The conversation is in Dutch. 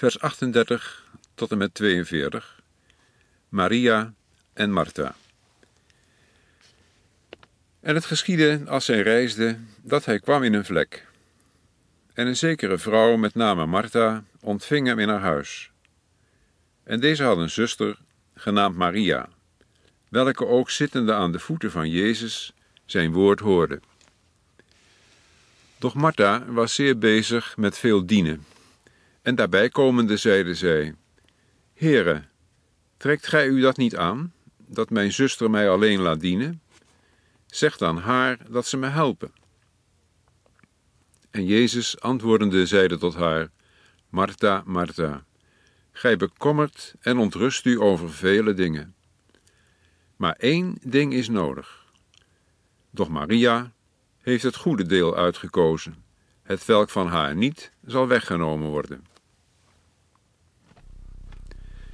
vers 38 tot en met 42, Maria en Martha. En het geschiedde, als zij reisden, dat hij kwam in een vlek. En een zekere vrouw met name Martha ontving hem in haar huis. En deze had een zuster, genaamd Maria, welke ook zittende aan de voeten van Jezus zijn woord hoorde. Doch Martha was zeer bezig met veel dienen. En daarbij komende zeide zij: Heere, trekt gij u dat niet aan, dat mijn zuster mij alleen laat dienen? Zeg dan haar dat ze me helpen. En Jezus antwoordende zeide tot haar: Martha, Martha, gij bekommert en ontrust u over vele dingen. Maar één ding is nodig. Doch Maria heeft het goede deel uitgekozen, hetwelk van haar niet zal weggenomen worden.